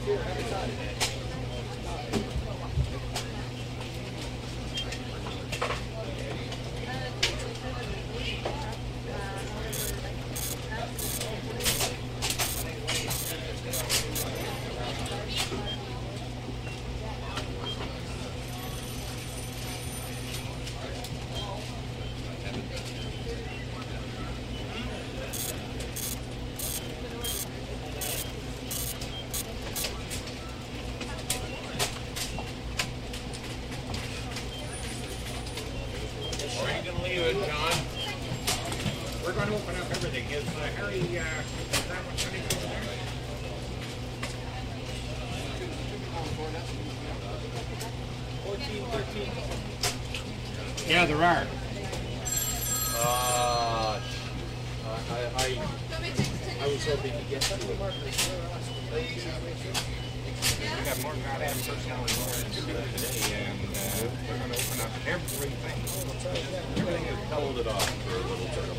We're going to open up everything. Is Harry, is that what's coming over there? Yeah, there are. I was hoping to get that. We got more goddamn personnel today, and we're going to open up everything. Everything is held it off for a little bit.